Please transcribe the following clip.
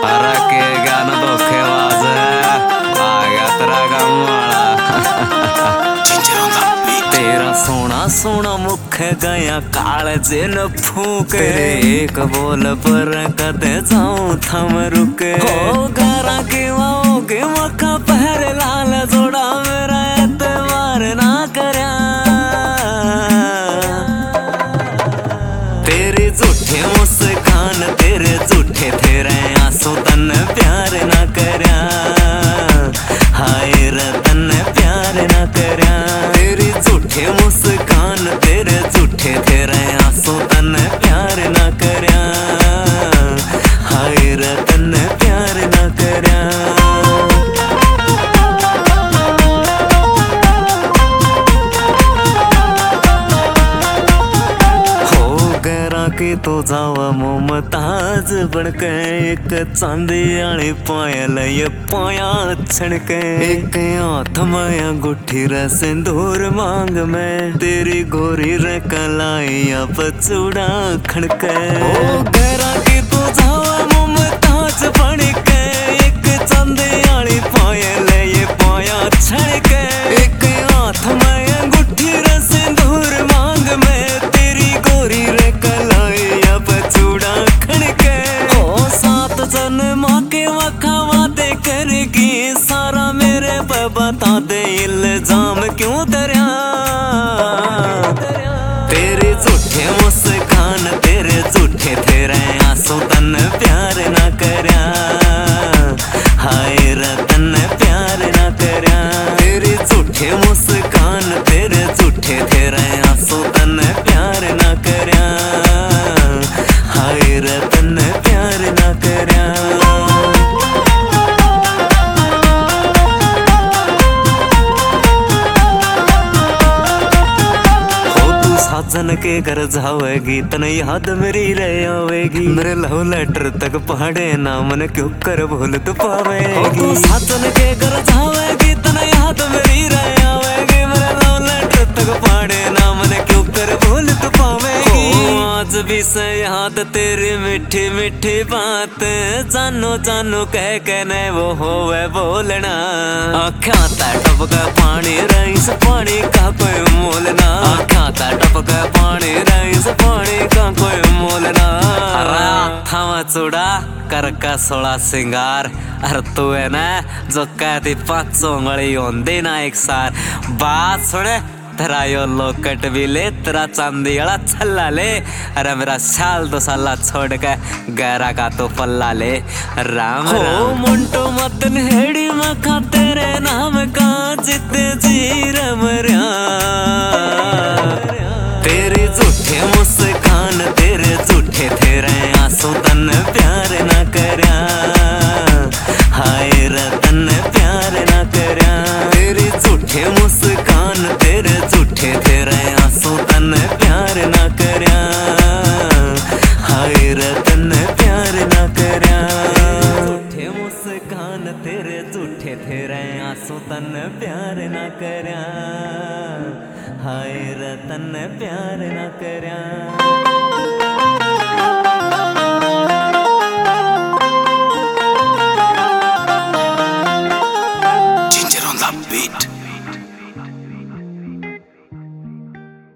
अरे के ज्ञान धोखेबाज आ गया तेरा काम वाला। तेरा सोना सोना मुख गया कालजे न फूके, एक बोल पर कदे जाऊं थम रुके। हो गरा के वाओ के मक्का पहरे लाल जोड़ा मेरा एतबार ना करया। तेरे झूठे मुस्कान तेरे झूठे तेरे आंसू तन प्यार ना करया। हाय रतन प्यार ना करया। तेरी झूठे मुस्कान तेरे झूठे तेरे आंसू तन प्यार ना करया। हाय रतन प्यार ना करया। के तो जावा मुमताज बनके, एक चांदी आली पायल ये पाया छणके। एक हाथ में अंगूठी रे सिंदूर मांग में, तेरी गोरी रे कलाई अब चूड़ा खड़के। ओ गरा के तो जावा मुमताज बनके, एक चांदी आली पायल ये पाया छणके। एक हाथ में अंगूठी रे सिंदूर मांग में, तेरी गोरी रे करगी सारा मेरे पे बता दे इल्जाम क्यों दरिया। तेरे झूठे मुस्कान तेरे झूठे तेरे आंसू तन प्यार ना करया। हाय रतन प्यार ना करया। तेरे झूठे मुस्कान तेरे झूठे तेरे आंसू तन प्यार ना करया। हाय रतन प्यार ना करया। साजन के घर जावेगी तन याद मेरी रह आवेगी। मेरे लव लेटर तक पढ़े ना मन क्यों कर भूल तो पावेगी। साजन के घर जावेगी तन याद मेरी रह आवेगी। मेरे लव लेटर तक पढ़े ना मन क्यों कर भूल तो पावेगी। आज भी से याद तेरी मीठी मीठी बात, जानो जानो कह के ने वो होवे बोलना। आँखा ता टपका पानी रईस पानी का कोई मोल ना। आँखा ता टपका पानी रईस पानी का कोई मोल ना। हवा चूड़ा कर का सोला सिंगार, अरे तू है ना जो कहती 500 उंगली होंदी ना एक सार। बात सुने तेरा यो लोकट भी ले, तेरा चांदी वाला छल्ला ले। अरे मेरा साल 2 साल छोड़ के गहरा का तो पल्ला ले। राम राम मुंटो मतन हेड़ी मखा तेरे नाम का जिते जी रमरिया। तेरे झूठे मुस्कान तेरे झूठे तेरे आंसू तन प्यार ना करया। हाय रतन प्यार ना करया। तेरे झूठे मुस्कान तेरे झूठे तेरे आंसू तन प्यार ना करया। हाय रतन प्यार ना करया। झूठे मुस्कान तेरे झूठे तेरे आंसू तन प्यार ना करया। हाय रतन प्यार ना करया।